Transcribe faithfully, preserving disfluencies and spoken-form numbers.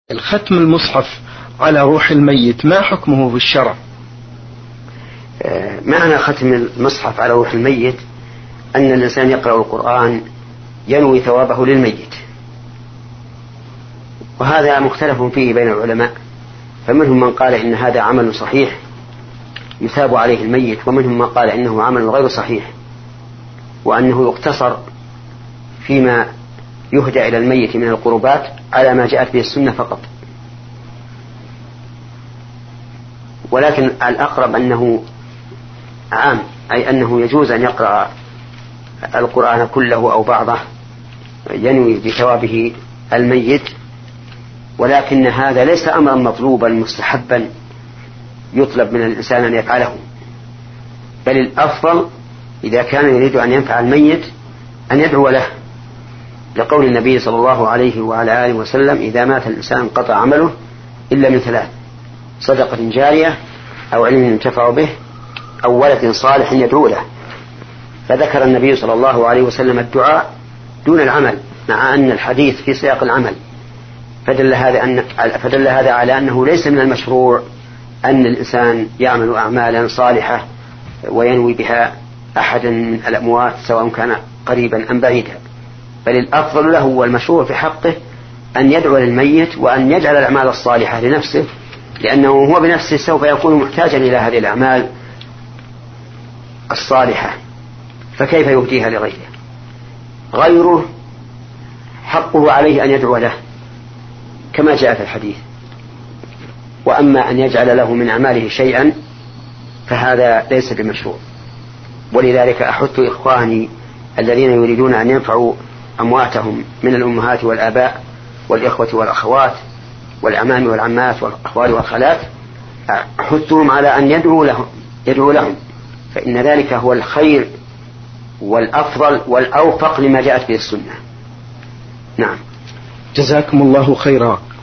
الختم المصحف على روح الميت ما حكمه في الشرع؟ معنى ختم المصحف على روح الميت أن الإنسان يقرأ القرآن ينوي ثوابه للميت، وهذا مختلف فيه بين العلماء، فمنهم من قال إن هذا عمل صحيح يثاب عليه الميت، ومنهم من قال إنه عمل غير صحيح وأنه يقتصر فيما يهدى إلى الميت من القربات على ما جاءت به السنة فقط. ولكن الأقرب أنه عام، أي أنه يجوز أن يقرأ القرآن كله أو بعضه ينوي بثوابه الميت، ولكن هذا ليس أمرا مطلوبا مستحبا يطلب من الإنسان أن يفعله، بل الأفضل إذا كان يريد أن ينفع الميت أن يدعو له، لقول النبي صلى الله عليه وعلى آله وسلم: إذا مات الإنسان انقطع عمله إلا من ثلاث: صدقة جارية، أو علم ينتفع به، أو ولد صالح يدعو له. فذكر النبي صلى الله عليه وسلم الدعاء دون العمل، مع أن الحديث في سياق العمل، فدل هذا, أن فدل هذا على أنه ليس من المشروع أن الإنسان يعمل أعمالا صالحة وينوي بها أحدا من الأموات سواء كان قريبا أم بعيدا، بل الأفضل له والمشروع في حقه أن يدعو للميت وأن يجعل الأعمال الصالحة لنفسه، لأنه هو بنفسه سوف يكون محتاجا إلى هذه الأعمال الصالحة، فكيف يهديها لغيره؟ غيره حقه عليه أن يدعو له كما جاء في الحديث، وأما أن يجعل له من أعماله شيئا فهذا ليس بمشروع. ولذلك أحث إخواني الذين يريدون أن ينفعوا أمواتهم من الأمهات والآباء والإخوة والأخوات والأعمام والعمات والأخوال والخالات، أحثهم على أن يدعوا لهم, يدعوا لهم فإن ذلك هو الخير والأفضل والأوفق لما جاءت به السنة. نعم. جزاكم الله خيرا.